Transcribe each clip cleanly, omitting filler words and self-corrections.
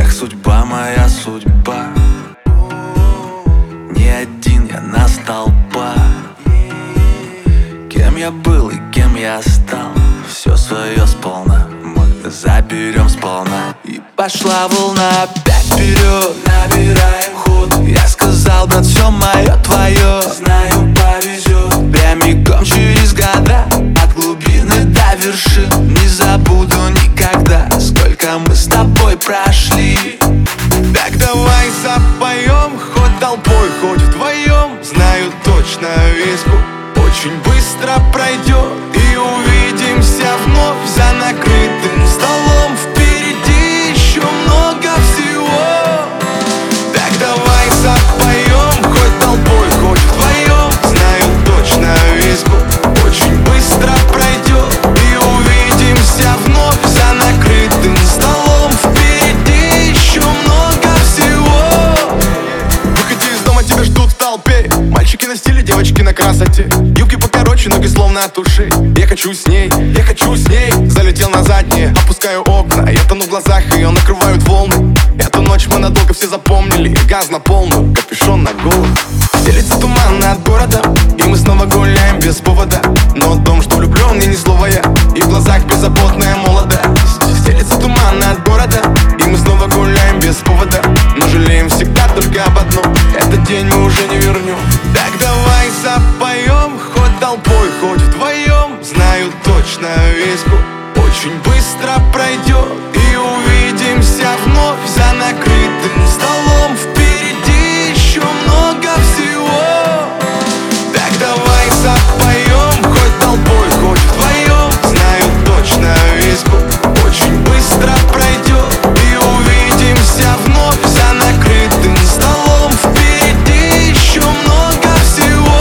Эх, судьба, моя судьба, не один я на столбах. Кем я был и кем я стал, все свое сполна мы заберем сполна. И пошла волна опять вперед, набираем ход. Я сказал, брат, все мое твое, знаю, повезет. Прямиком через года, от глубины до вершин. Не забуду никогда, сколько мы с тобой прошли. Так давай запоем, хоть толпой, хоть вдвоем. Знаю точно, весь год очень быстро пройдет, и увидимся вновь за накрытым столом. Впереди еще много всего. Так давай запоем, хоть толпой, хоть вдвоем. Знаю точно, весь год очень быстро пройдет, и увидимся вновь за накрытым столом. Впереди еще много всего. Выходи из дома, тебя ждут в толпе. Мальчики на стиле, девочки на красоте. Юбки покороче, ноги словно от ушей. Я хочу с ней, я хочу с ней. Залетел на заднее, опускаю окна. Я тону в глазах, ее накрывают волны. Эту ночь мы надолго все запомнили. Газ на полную, капюшон на голову. Стелится туман над городом, и мы снова гуляем без повода. Но о том, что влюблен, мне ни слова я. И в глазах беззаботная молодость. Стелится туман над городом, и мы снова гуляем без повода. Но жалеем всегда только об одном: этот день мы уже не вернем. Так давай запоем, хоть толпой, хоть вдвоем. Знаю точно, весь год очень быстро пройдет, и увидимся вновь за накрытым столом. Впереди еще много всего. Так давай запоем, хоть толпой, хоть вдвоем. Знаю точно, весь год очень быстро пройдет, и увидимся вновь за накрытым столом. Впереди еще много всего.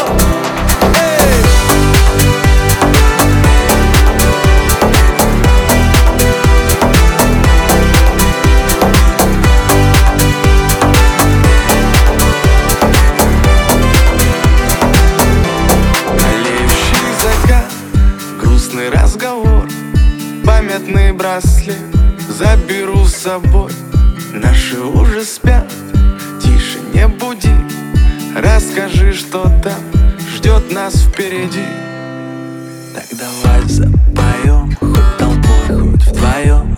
Олеющий закат, грустный разговор, памятный браслет заберу с собой. Наши уже спят, тише, не буди. Расскажи, что там ждет нас впереди. Так давай запоем, хоть толпой, хоть вдвоем.